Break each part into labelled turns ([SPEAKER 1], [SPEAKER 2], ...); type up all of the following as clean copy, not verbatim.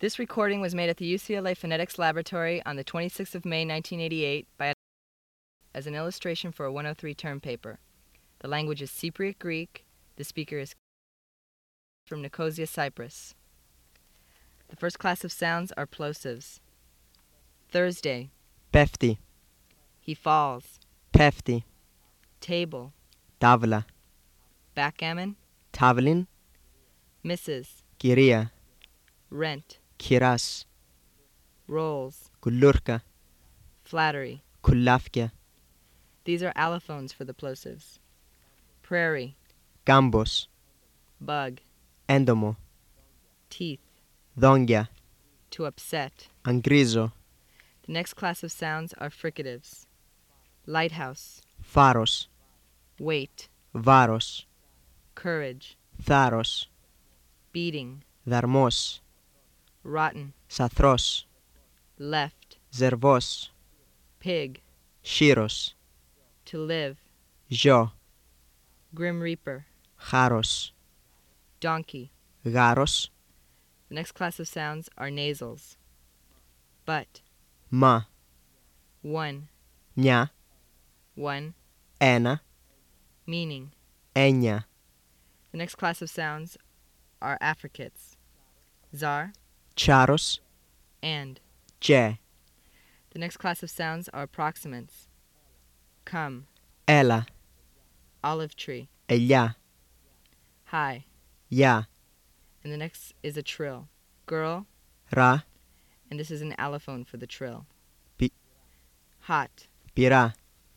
[SPEAKER 1] This recording was made at the UCLA Phonetics Laboratory on the 26th of May, 1988, as an illustration for a 103 term paper. The language is Cypriot Greek. The speaker is from Nicosia, Cyprus. The first class of sounds are plosives. Thursday.
[SPEAKER 2] Πέφτει,
[SPEAKER 1] He falls.
[SPEAKER 2] πέφτει,
[SPEAKER 1] Table.
[SPEAKER 2] τάβλα,
[SPEAKER 1] Backgammon.
[SPEAKER 2] τάβλιν,
[SPEAKER 1] Mrs.
[SPEAKER 2] κυρία,
[SPEAKER 1] Rent.
[SPEAKER 2] κυράς,
[SPEAKER 1] Rolls.
[SPEAKER 2] κουλούρκα,
[SPEAKER 1] Flattery.
[SPEAKER 2] κουλάφκια,
[SPEAKER 1] These are allophones for the plosives. Prairie.
[SPEAKER 2] κάμπος,
[SPEAKER 1] Bug.
[SPEAKER 2] έντομο,
[SPEAKER 1] Teeth.
[SPEAKER 2] δόντια,
[SPEAKER 1] To upset.
[SPEAKER 2] αγκρίζω,
[SPEAKER 1] The next class of sounds are fricatives. Lighthouse.
[SPEAKER 2] φάρος,
[SPEAKER 1] Weight.
[SPEAKER 2] βάρος,
[SPEAKER 1] Courage.
[SPEAKER 2] θάρρος,
[SPEAKER 1] Beating.
[SPEAKER 2] δαρμός,
[SPEAKER 1] Rotten.
[SPEAKER 2] σαθρός,
[SPEAKER 1] Left.
[SPEAKER 2] ζερβός,
[SPEAKER 1] Pig.
[SPEAKER 2] σύρος,
[SPEAKER 1] To live.
[SPEAKER 2] ζω,
[SPEAKER 1] Grim Reaper.
[SPEAKER 2] χάρος,
[SPEAKER 1] Donkey.
[SPEAKER 2] γάρος,
[SPEAKER 1] The next class of sounds are nasals. But.
[SPEAKER 2] μα,
[SPEAKER 1] One.
[SPEAKER 2] μια,
[SPEAKER 1] One.
[SPEAKER 2] ένα,
[SPEAKER 1] Meaning.
[SPEAKER 2] έννοια,
[SPEAKER 1] The next class of sounds are affricates. Czar.
[SPEAKER 2] τσάρος,
[SPEAKER 1] And.
[SPEAKER 2] και,
[SPEAKER 1] The next class of sounds are approximants. Come.
[SPEAKER 2] έλα,
[SPEAKER 1] Olive tree.
[SPEAKER 2] ελιά,
[SPEAKER 1] Hi.
[SPEAKER 2] γεια,
[SPEAKER 1] And the next is a trill. Girl.
[SPEAKER 2] ρα,
[SPEAKER 1] And this is an allophone for the trill.
[SPEAKER 2] Pi-
[SPEAKER 1] Hot.
[SPEAKER 2] πυρά,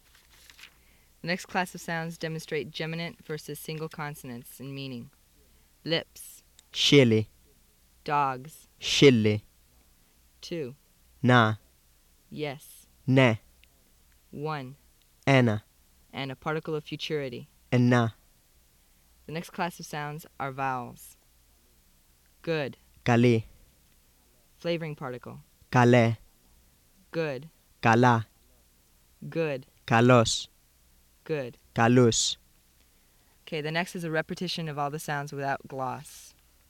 [SPEAKER 1] The next class of sounds demonstrate geminant versus single consonants in meaning. Lips.
[SPEAKER 2] σίλι,
[SPEAKER 1] Dogs.
[SPEAKER 2] σίλι,
[SPEAKER 1] Two.
[SPEAKER 2] να,
[SPEAKER 1] Yes.
[SPEAKER 2] ναι,
[SPEAKER 1] One.
[SPEAKER 2] ένα,
[SPEAKER 1] And a particle of futurity.
[SPEAKER 2] εννά,
[SPEAKER 1] The next class of sounds are vowels. Good.
[SPEAKER 2] καλή,
[SPEAKER 1] Flavoring particle.
[SPEAKER 2] καλέ,
[SPEAKER 1] Good.
[SPEAKER 2] καλά,
[SPEAKER 1] Good.
[SPEAKER 2] καλός,
[SPEAKER 1] Good.
[SPEAKER 2] καλούς.
[SPEAKER 1] Okay, the next is a repetition of all the sounds without gloss.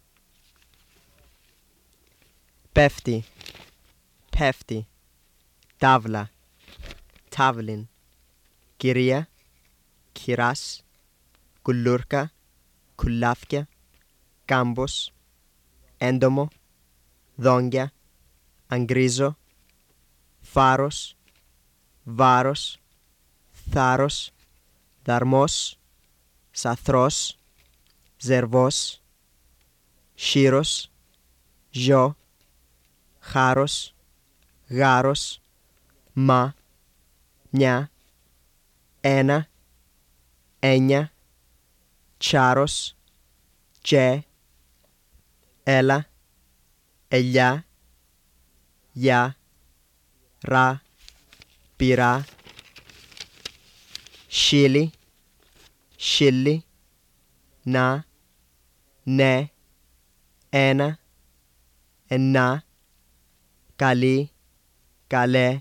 [SPEAKER 2] Πέφτει, πέφτει, τάβλα, τάβλιν, κυρία, κυράς, κουλούρκα, κουλάφκια, κάμπος, έντομο, δόντια, αγκρίζω, φάρος, βάρος, θάρρος, δαρμός, σαθρός, ζερβός, σύρος, ζω, χάρος, γάρος, μα, μια, ένα, έννοια, τσάρος, και, έλα, ελιά, γεια, ρα, πυρά, σίλι, σίλι, να, ναι, ένα, εννά, καλή, καλέ,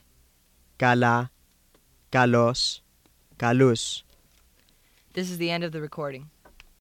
[SPEAKER 2] καλά, καλός, καλούς.
[SPEAKER 1] This is the end of the recording.